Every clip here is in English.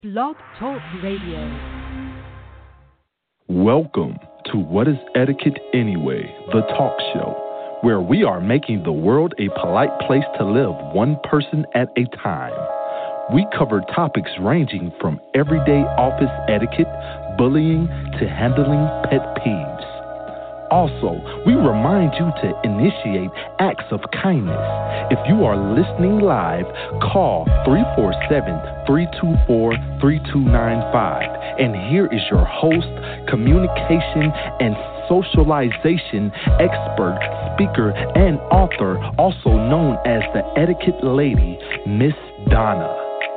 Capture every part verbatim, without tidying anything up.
Blog Talk Radio. Welcome to What is Etiquette Anyway, the talk show, where we are making the world a polite place to live one person at a time. We cover topics ranging from everyday office etiquette, bullying, to handling pet peeves. Also, we remind you to initiate acts of kindness. If you are listening live, call three four seven, three two four, three two nine five. And here is your host, communication and socialization expert, speaker, and author, also known as the Etiquette Lady, Miss Donna.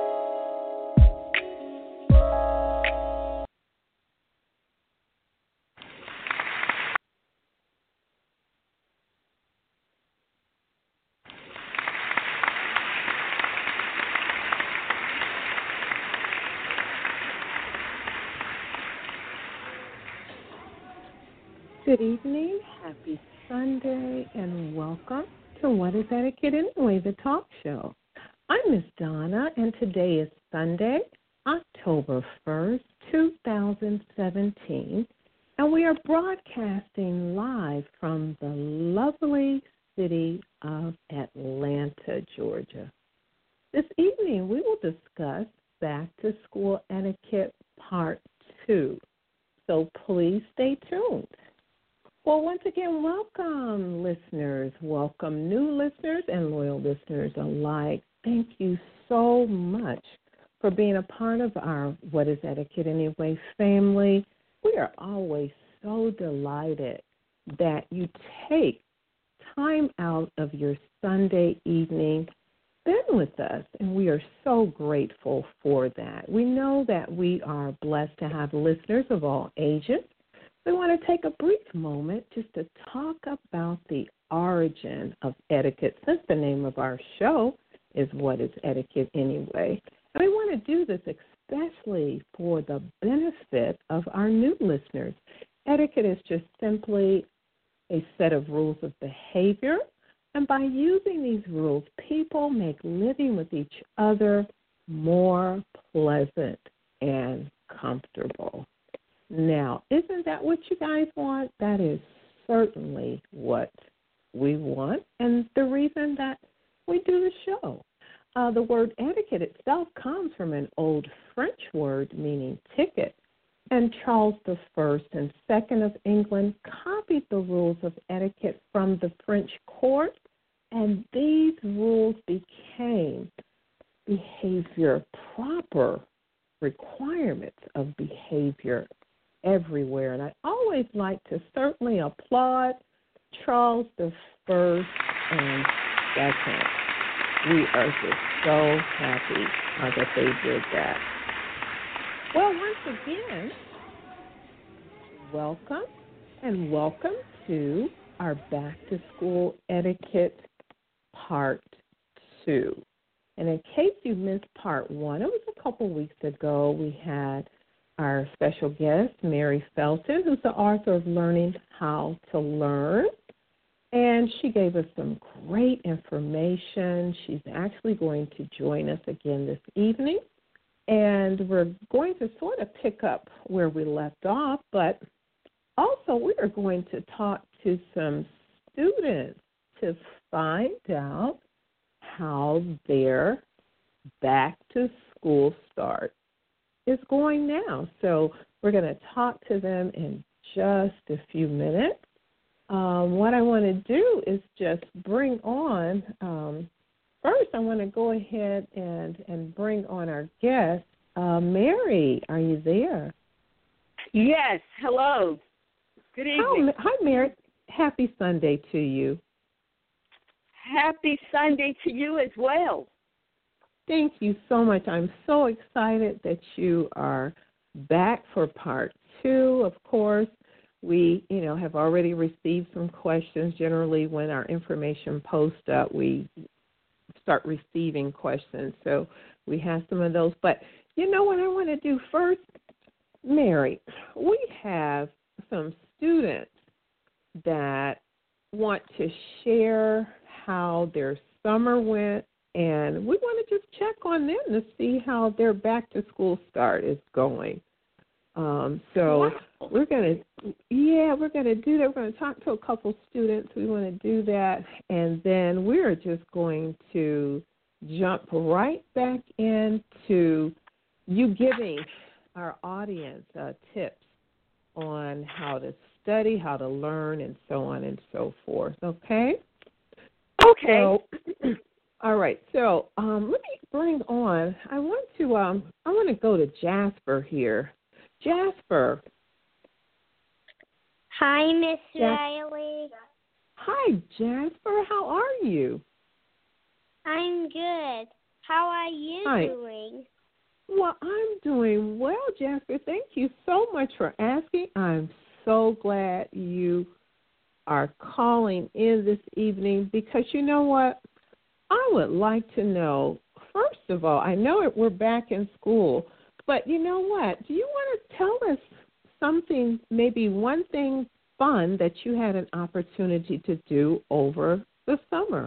Good evening, happy Sunday, and welcome to What is Etiquette Anyway, the talk show. I'm Miss Donna, and today is Sunday, October first, two thousand seventeen, and we are broadcasting live from the lovely city of Atlanta, Georgia. This evening, we will discuss Back to School Etiquette Part two, so please stay tuned. Well, once again, welcome, listeners. Welcome, new listeners and loyal listeners alike. Thank you so much for being a part of our What is Etiquette Anyway family. We are always so delighted that you take time out of your Sunday evening, spend with us, and we are so grateful for that. We know that we are blessed to have listeners of all ages. We want to take a brief moment just to talk about the origin of etiquette, since the name of our show is What is Etiquette Anyway. And we want to do this especially for the benefit of our new listeners. Etiquette is just simply a set of rules of behavior, and by using these rules, people make living with each other more pleasant and comfortable. Now, isn't that what you guys want? That is certainly what we want, and the reason that we do the show. Uh, the word etiquette itself comes from an old French word meaning ticket, and Charles the First and Second of England copied the rules of etiquette from the French court, and these rules became behavior proper requirements of behavior everywhere. And I always like to certainly applaud Charles the First and Second. We are just so happy uh, that they did that. Well, once again, welcome and welcome to our Back to School Etiquette Part two. And in case you missed Part one, it was a couple weeks ago, we had our special guest, Mary Felton, who's the author of Learning How to Learn. And she gave us some great information. She's actually going to join us again this evening. And we're going to sort of pick up where we left off, but also we are going to talk to some students to find out how their back to school start is going now. So we're going to talk to them in just a few minutes. Um, what I want to do is just bring on, um, first I want to go ahead and, and bring on our guest. Uh, Mary, are you there? Yes, hello. Good evening. Oh, hi, Mary. Happy Sunday to you. Happy Sunday to you as well. Thank you so much. I'm so excited that you are back for part two. Of course, we, you know, have already received some questions. Generally, when our information posts up, we start receiving questions. So we have some of those. But you know what I want to do first, Mary? We have some students that want to share how their summer went and we want to just check on them to see how their back-to-school start is going. Um, so we're going to, yeah, we're going to do that. We're going to talk to a couple students. We want to do that, and then we're just going to jump right back into you giving our audience uh, tips on how to study, how to learn, and so on and so forth. Okay? Okay. So, all right. So um, let me bring on. I want to. Um, I want to go to Jasper here. Jasper. Hi, Miss Jas- Riley. Hi, Jasper. How are you? I'm good. How are you Hi. doing? Well, I'm doing well, Jasper. Thank you so much for asking. I'm so glad you are calling in this evening because you know what? I would like to know, first of all, I know it, we're back in school, but you know what? Do you want to tell us something, maybe one thing fun that you had an opportunity to do over the summer?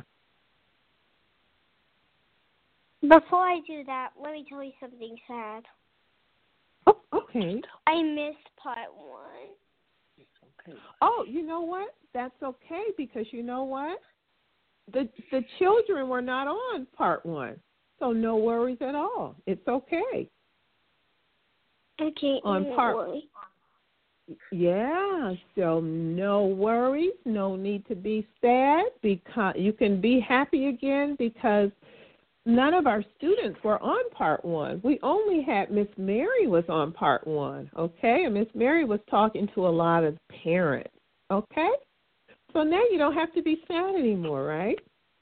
Before I do that, let me tell you something sad. Oh, okay. I missed part one. Oh, you know what? That's okay because you know what? The the children were not on part one, so no worries at all. It's okay. Okay, On don't part, worry. yeah. So no worries, no need to be sad because you can be happy again because none of our students were on part one. We only had Miss Mary was on part one, okay? And Miss Mary was talking to a lot of parents, okay? So now you don't have to be sad anymore, right?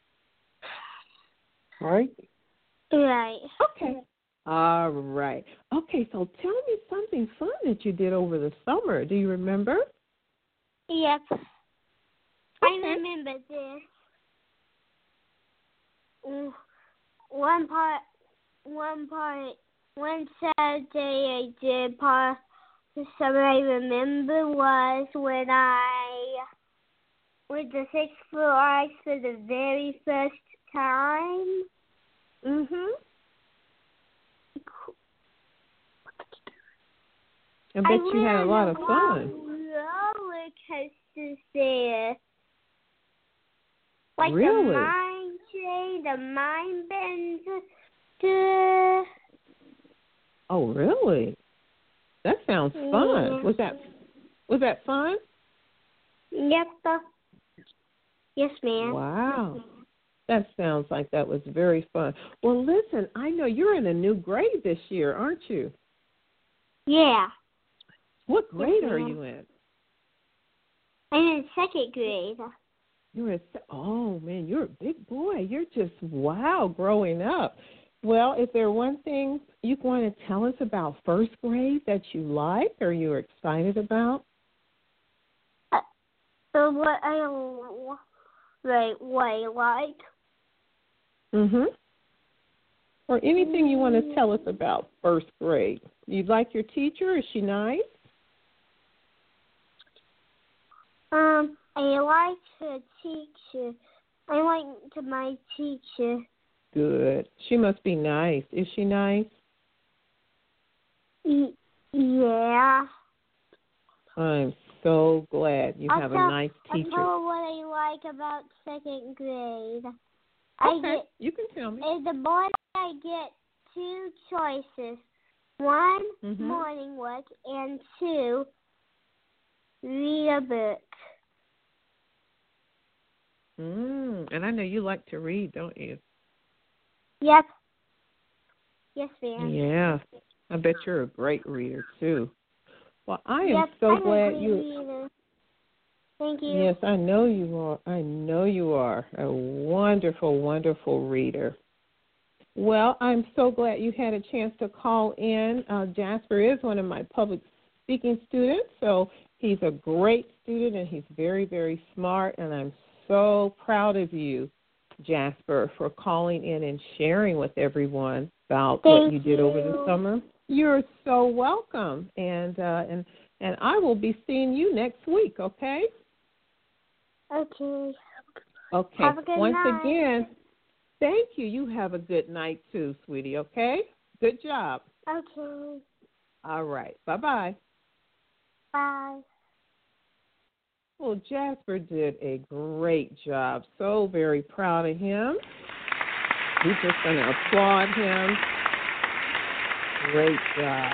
Right? Right. Okay. All right. Okay, so tell me something fun that you did over the summer. Do you remember? Yep. Okay. I remember this. Mm, One part, one part, one Saturday I did part the summer I remember was when I went to Six Flags for the very first time. Mhm. I bet I you had a lot of went on fun. roller coasters there. Like Really? the Mine Train, the Mine Bender. Oh, really? That sounds fun. Yeah. Was that was that fun? Yep. Yes, ma'am. Wow. That sounds like that was very fun. Well, listen, I know you're in a new grade this year, aren't you? Yeah. What grade Yes, are ma'am. you in? I'm in second grade. You're a, oh, man, you're a big boy. You're just, wow, growing up. Well, is there one thing you want to tell us about first grade that you like or you're excited about? Uh, so what I like, what I like. Mm-hmm. Or anything you want to tell us about first grade. You like your teacher? Is she nice? Um, I like her teacher. I like to my teacher. Good. She must be nice. Is she nice? Y- yeah. I'm so glad you have a I'll nice tell, teacher. I'll tell what I like about second grade. Okay, I get, you can tell me. in the morning I get two choices. One, Mhm. morning work, and two, read a book. Mm, and I know you like to read, don't you? Yep. Yes, ma'am. Yeah. I bet you're a great reader, too. Well, I am Yep, so I'm glad a you... reader. Thank you. Yes, I know you are. I know you are a wonderful, wonderful reader. Well, I'm so glad you had a chance to call in. Uh, Jasper is one of my public speaking students, so he's a great student and he's very, very smart, and I'm so proud of you, Jasper, for calling in and sharing with everyone about Thank what you did over the you. summer. You're so welcome, and uh, and and I will be seeing you next week. Okay. Okay. Okay. Have a good Once night. again, Thank you. You have a good night too, sweetie, okay? Good job. Okay. All right. Bye-bye. Bye. Well, Jasper did a great job. So very proud of him. We're just going to applaud him. Great job.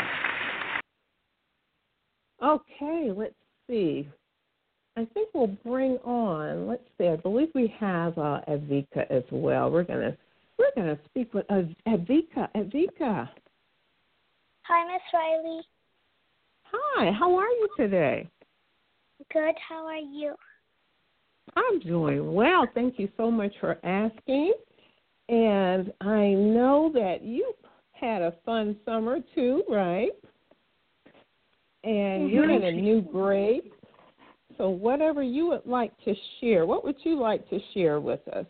Okay, let's see. I think we'll bring on, let's see, I believe we have uh, Avika as well. We're going to we're gonna speak with uh, Avika. Avika. Hi, Miss Riley. Hi, how are you today? Good. How are you? I'm doing well. Thank you so much for asking. And I know that you had a fun summer too, right? And mm-hmm. You're in a new grade. So whatever you would like to share, what would you like to share with us?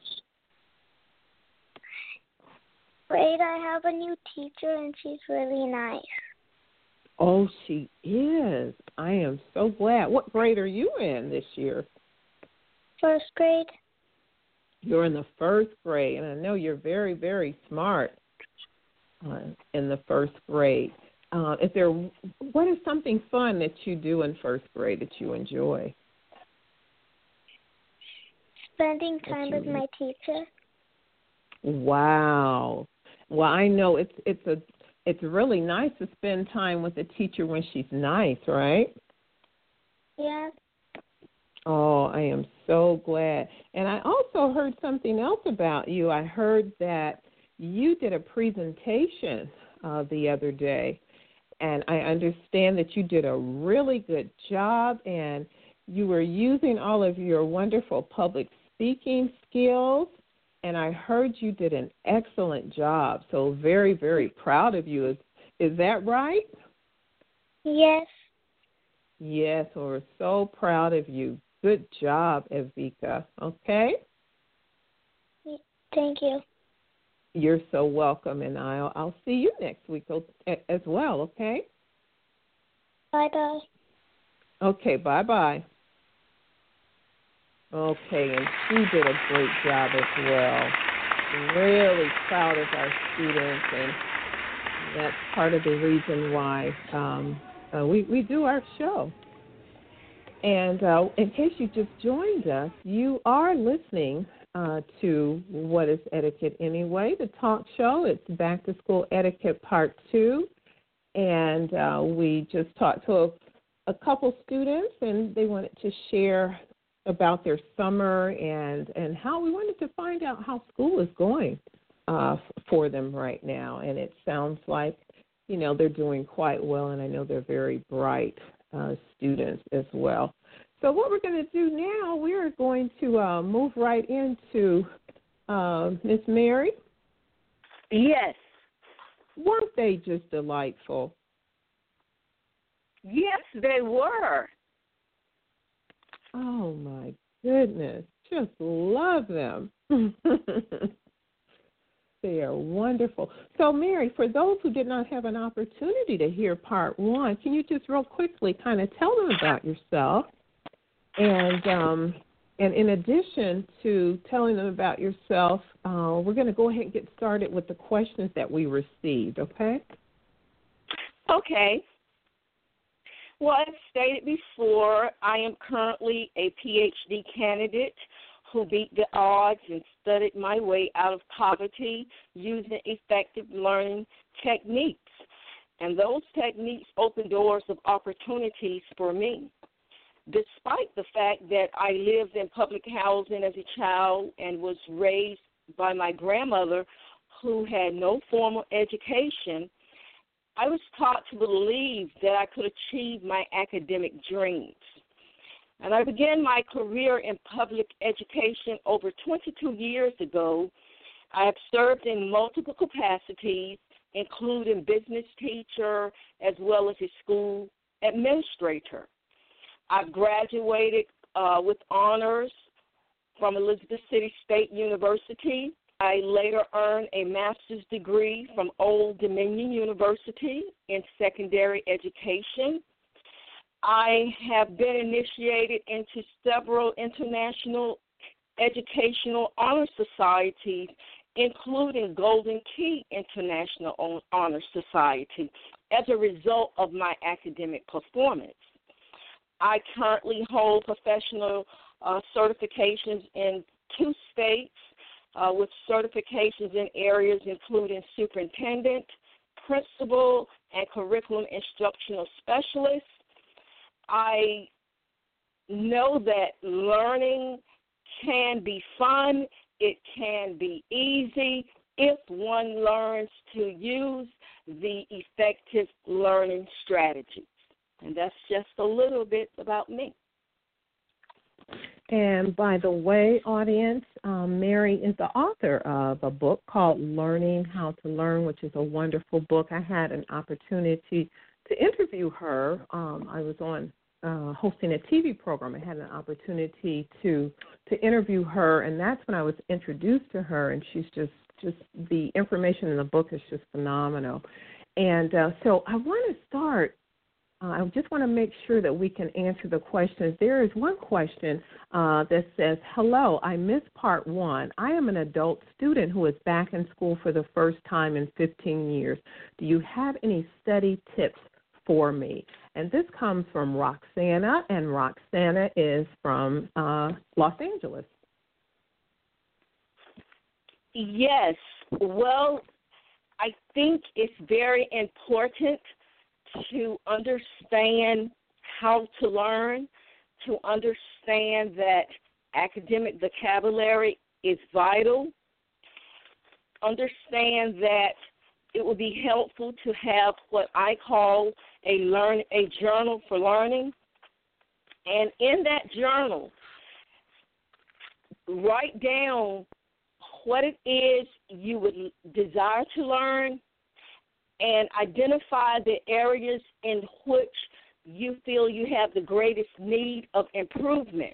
Great. I have a new teacher, and she's really nice. Oh, she is. I am so glad. What grade are you in this year? First grade. You're in the first grade, and I know you're very, very smart uh, in the first grade. Uh, is there what is something fun that you do in first grade that you enjoy? Spending time with my teacher. Wow. Well, I know it's it's a it's really nice to spend time with a teacher when she's nice, right? Yeah. Oh, I am so glad. And I also heard something else about you. I heard that you did a presentation uh, the other day. And I understand that you did a really good job, and you were using all of your wonderful public speaking skills, and I heard you did an excellent job. So very, very proud of you. Is, is that right? Yes. Yes, we're so proud of you. Good job, Avika. Okay? Thank you. You're so welcome, and I'll, I'll see you next week as well, okay? Bye-bye. Okay, bye-bye. Okay, and she did a great job as well. Really proud of our students, and that's part of the reason why um, uh, we, we do our show. And uh, in case you just joined us, you are listening Uh, to What is Etiquette Anyway, the talk show. It's Back to School Etiquette Part two. And uh, we just talked to a, a couple students, and they wanted to share about their summer and, and how we wanted to find out how school is going uh, for them right now. And it sounds like, you know, they're doing quite well, and I know they're very bright uh, students as well. So what we're going to do now, we are going to uh, move right into uh, Miss Mary. Yes. Weren't they just delightful? Yes, they were. Oh, my goodness. Just love them. They are wonderful. So, Mary, for those who did not have an opportunity to hear part one, can you just real quickly kind of tell them about yourself? And um, and in addition to telling them about yourself, uh, we're going to go ahead and get started with the questions that we received, okay? Okay. Well, as stated before, I am currently a P H D candidate who beat the odds and studied my way out of poverty using effective learning techniques. And those techniques open doors of opportunities for me. Despite the fact that I lived in public housing as a child and was raised by my grandmother who had no formal education, I was taught to believe that I could achieve my academic dreams. And I began my career in public education over twenty-two years ago. I have served in multiple capacities, including business teacher as well as a school administrator. I graduated uh, with honors from Elizabeth City State University. I later earned a master's degree from Old Dominion University in secondary education. I have been initiated into several international educational honor societies including Golden Key International Honor Society, as a result of my academic performance. I currently hold professional uh, certifications in two states uh, with certifications in areas including superintendent, principal, and curriculum instructional specialist. I know that learning can be fun, it can be easy if one learns to use the effective learning strategies. And that's just a little bit about me. And by the way, audience, um, Mary is the author of a book called Learning How to Learn, which is a wonderful book. I had an opportunity to interview her. Um, I was on uh, hosting a T V program. I had an opportunity to to interview her, and that's when I was introduced to her, and she's just, just the information in the book is just phenomenal. And uh, so I want to start Uh, I just want to make sure that we can answer the questions. There is one question uh, that says, hello, I missed part one. I am an adult student who is back in school for the first time in fifteen years. Do you have any study tips for me? And this comes from Roxana, and Roxana is from uh, Los Angeles. Yes. Well, I think it's very important to understand how to learn, to understand that academic vocabulary is vital, understand that it would be helpful to have what I call a learn a journal for learning. And in that journal, write down what it is you would desire to learn and identify the areas in which you feel you have the greatest need of improvement.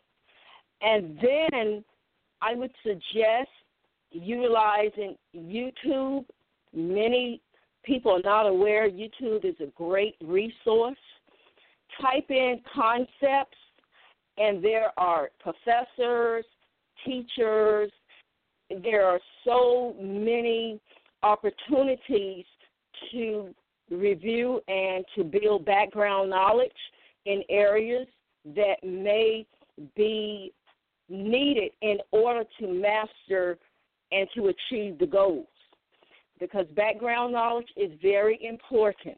And then I would suggest utilizing YouTube. Many people are not aware YouTube is a great resource. Type in concepts, and there are professors, teachers. There are so many opportunities to review and to build background knowledge in areas that may be needed in order to master and to achieve the goals. Because background knowledge is very important.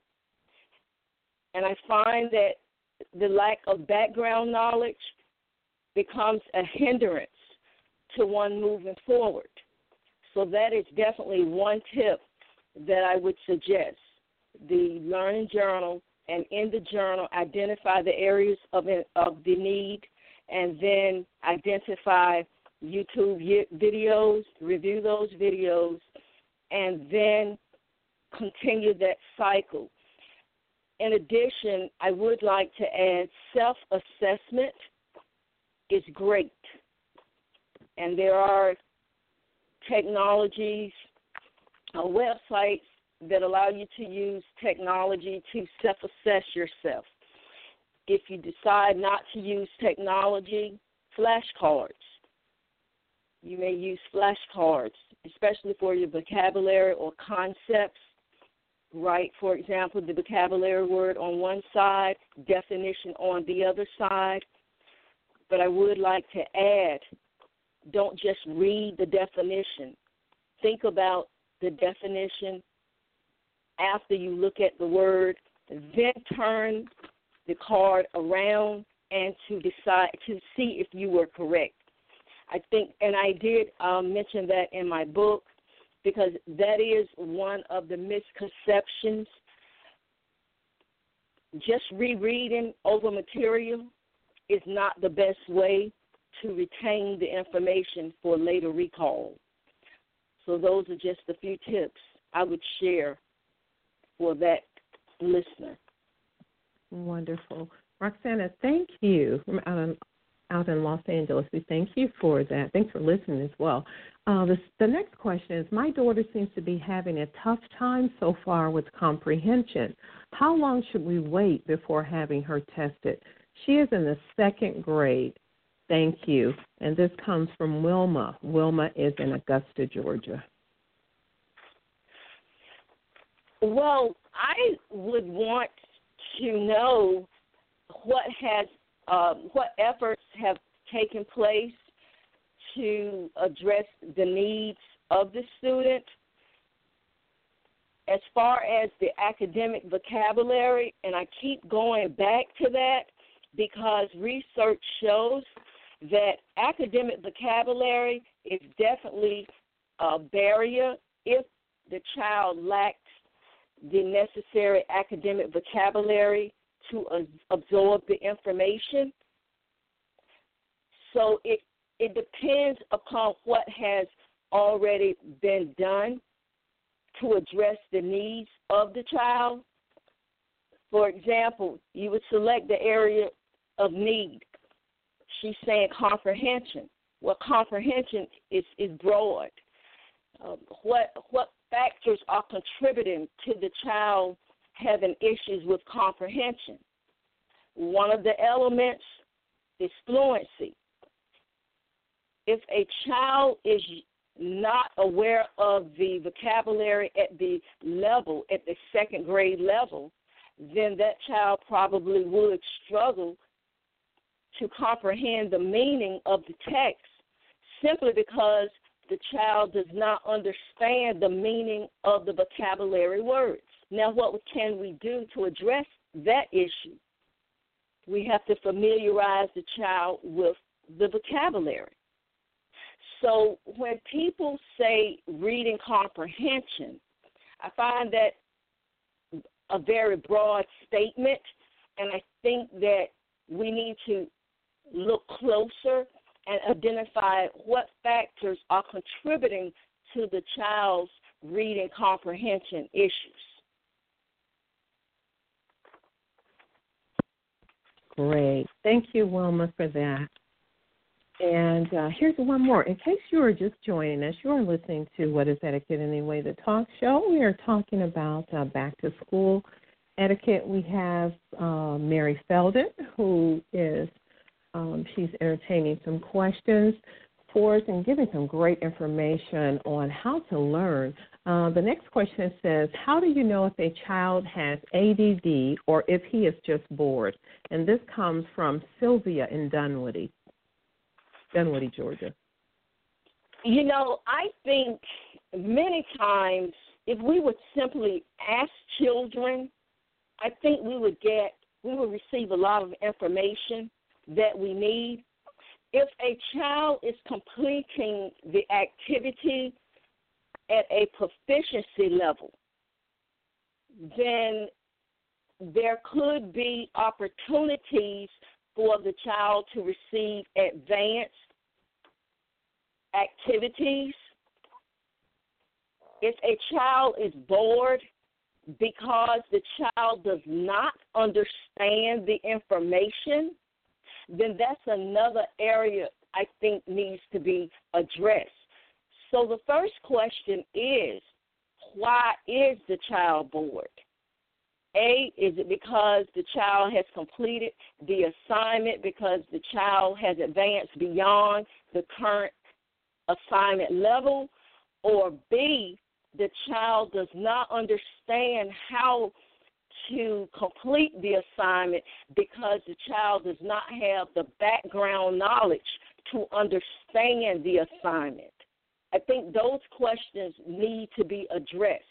And I find that the lack of background knowledge becomes a hindrance to one moving forward. So that is definitely one tip that I would suggest. The learning journal, and in the journal, identify the areas of it, of the need, and then identify YouTube videos, review those videos, and then continue that cycle. In addition, I would like to add self-assessment is great. And there are technologies, uh, websites that allow you to use technology to self-assess yourself. If you decide not to use technology, flashcards. You may use flashcards, especially for your vocabulary or concepts. Write, for example, the vocabulary word on one side, definition on the other side. But I would like to add, don't just read the definition. Think about the definition after you look at the word, then turn the card around and to decide to see if you were correct. I think, and I did um, mention that in my book, because that is one of the misconceptions. Just rereading over material is not the best way to retain the information for later recall. So those are just a few tips I would share for that listener. Wonderful. Roxana, thank you. Out in, out in Los Angeles, we thank you for that. Thanks for listening as well. Uh, the, the next question is, my daughter seems to be having a tough time so far with comprehension. How long should we wait before having her tested? She is in the second grade. Thank you. And this comes from Wilma. Wilma is in Augusta, Georgia. Well, I would want to know what has, um, what efforts have taken place to address the needs of the student. As far as the academic vocabulary, and I keep going back to that because research shows that academic vocabulary is definitely a barrier if the child lacks the necessary academic vocabulary to uh, absorb the information. So it it depends upon what has already been done to address the needs of the child. For example, you would select the area of need. She's saying comprehension. Well, comprehension is, is broad. Uh, what what factors are contributing to the child having issues with comprehension? One of the elements is fluency. If a child is not aware of the vocabulary at the level, at the second grade level, then that child probably would struggle to comprehend the meaning of the text simply because the child does not understand the meaning of the vocabulary words. Now, what can we do to address that issue? We have to familiarize the child with the vocabulary. So when people say reading comprehension, I find that a very broad statement, and I think that we need to look closer and identify what factors are contributing to the child's reading comprehension issues. Great. Thank you, Wilma, for that. And uh, here's one more. In case you are just joining us, you are listening to What is Etiquette Anyway, the talk show. We are talking about uh, back-to-school etiquette. We have uh, Mary Felden, who is, um, she's entertaining some questions for us and giving some great information on how to learn. Uh, the next question says, how do you know if a child has A D D or if he is just bored? And this comes from Sylvia in Dunwoody. Dunwoody, Georgia. You know, I think many times if we would simply ask children, I think we would get, we would receive a lot of information that we need. If a child is completing the activity at a proficiency level, then there could be opportunities for the child to receive advanced activities. If a child is bored because the child does not understand the information, then that's another area I think needs to be addressed. So the first question is, why is the child bored? A, is it because the child has completed the assignment, because the child has advanced beyond the current assignment level? Or B, the child does not understand how to complete the assignment because the child does not have the background knowledge to understand the assignment? I think those questions need to be addressed.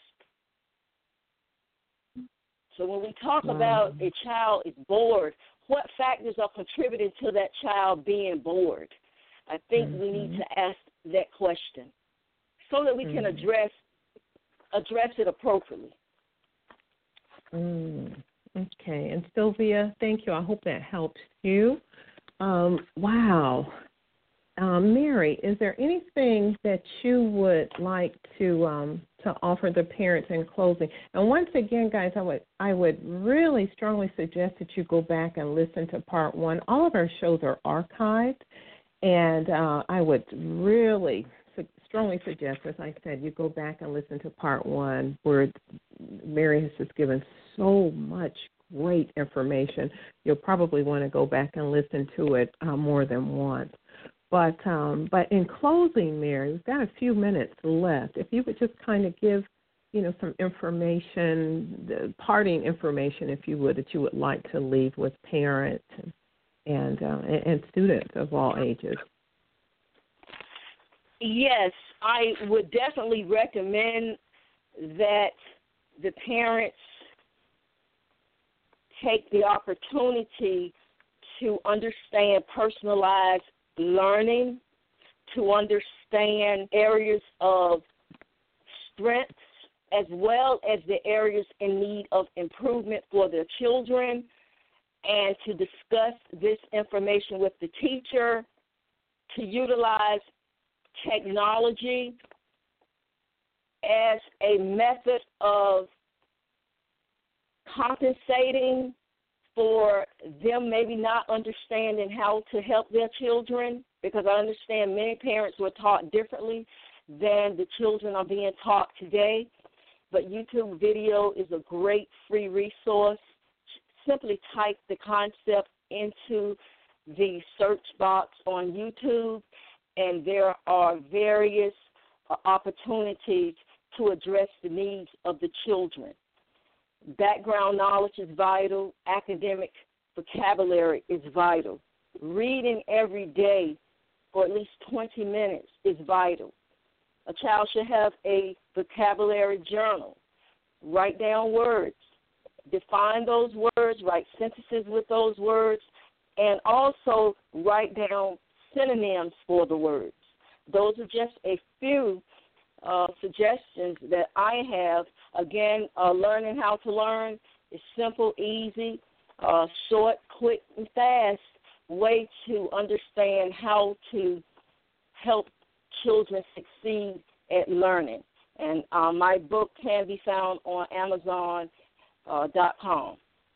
So when we talk wow. about a child is bored, what factors are contributing to that child being bored? I think mm-hmm. we need to ask that question so that we mm-hmm. can address address it appropriately. Mm. Okay. And Sylvia, thank you. I hope that helps you. Um, wow. Um, Mary, is there anything that you would like to um, to offer the parents in closing? And once again, guys, I would I would really strongly suggest that you go back and listen to part one. All of our shows are archived, and uh, I would really su- strongly suggest, as I said, you go back and listen to part one, where Mary has just given so much great information. You'll probably want to go back and listen to it uh, more than once. But um, but in closing, Mary, we've got a few minutes left. If you would just kind of give, you know, some information, the parting information, if you would, that you would like to leave with parents and and, uh, and students of all ages. Yes, I would definitely recommend that the parents take the opportunity to understand personalized learning, to understand areas of strengths as well as the areas in need of improvement for their children, and to discuss this information with the teacher, to utilize technology as a method of compensating for them maybe not understanding how to help their children, because I understand many parents were taught differently than the children are being taught today. But YouTube video is a great free resource. Simply type the concept into the search box on YouTube, and there are various uh, opportunities to address the needs of the children. Background knowledge is vital. Academic vocabulary is vital. Reading every day for at least twenty minutes is vital. A child should have a vocabulary journal. Write down words. Define those words. Write sentences with those words. And also write down synonyms for the words. Those are just a few uh, suggestions that I have. Again, uh, learning how to learn is simple, easy, uh, short, quick, and fast way to understand how to help children succeed at learning. And uh, my book can be found on Amazon dot com.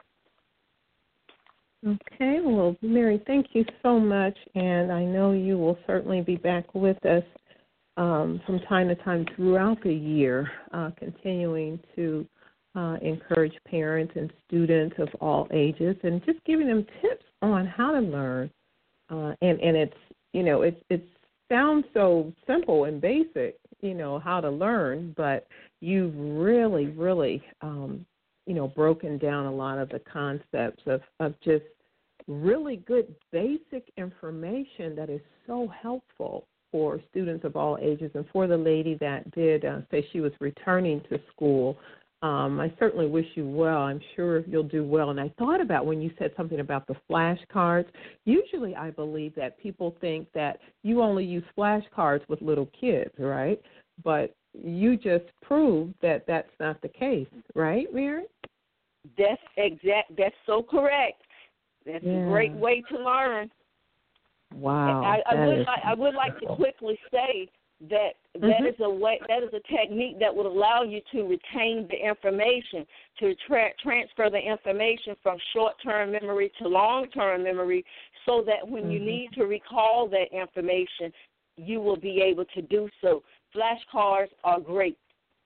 Okay, well, Mary, thank you so much, and I know you will certainly be back with us um, from time to time throughout the year, uh, continuing to uh, encourage parents and students of all ages and just giving them tips on how to learn. Uh, and, and it's, you know, it, it sounds so simple and basic, you know, how to learn, but you've really, really, um, you know, broken down a lot of the concepts of, of just really good basic information that is so helpful for students of all ages. And for the lady that did uh, say she was returning to school, um, I certainly wish you well. I'm sure you'll do well. And I thought about when you said something about the flashcards. Usually I believe that people think that you only use flashcards with little kids, right? But you just proved that that's not the case, right, Mary? That's exact. That's so correct. That's yeah. a great way to learn. Wow. I, I would is like, I would like to quickly say that that mm-hmm. is a way that is a technique that would allow you to retain the information, to tra- transfer the information from short-term memory to long-term memory, so that when mm-hmm. you need to recall that information, you will be able to do so. Flashcards are great.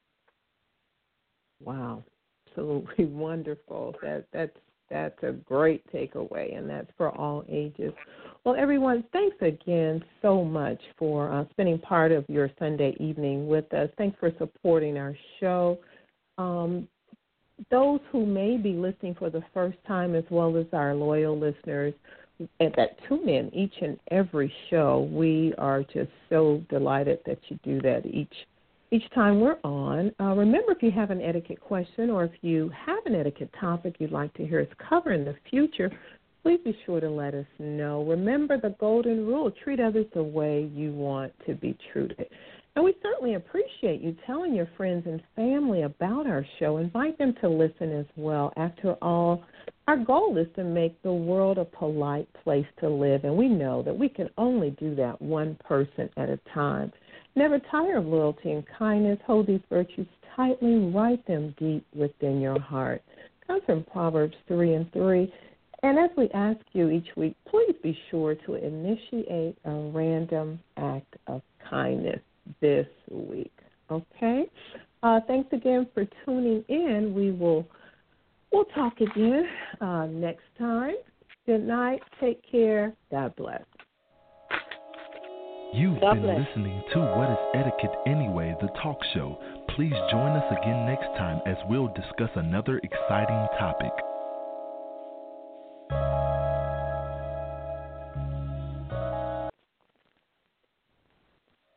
Wow, absolutely wonderful. That that's that's a great takeaway, and that's for all ages. Well, everyone, thanks again so much for uh, spending part of your Sunday evening with us. Thanks for supporting our show. Um, those who may be listening for the first time, as well as our loyal listeners that tune in each and every show, we are just so delighted that you do that each each time we're on. Uh, remember, if you have an etiquette question or if you have an etiquette topic you'd like to hear us cover in the future, please be sure to let us know. Remember the golden rule: treat others the way you want to be treated. And we certainly appreciate you telling your friends and family about our show. Invite them to listen as well. After all, our goal is to make the world a polite place to live, and we know that we can only do that one person at a time. Never tire of loyalty and kindness. Hold these virtues tightly. Write them deep within your heart. Comes from Proverbs three and three. And as we ask you each week, please be sure to initiate a random act of kindness this week, okay? Uh, thanks again for tuning in. We will We'll talk again uh, next time. Good night. Take care. God bless. You've God been bless. listening to What is Etiquette Anyway, the talk show. Please join us again next time as we'll discuss another exciting topic.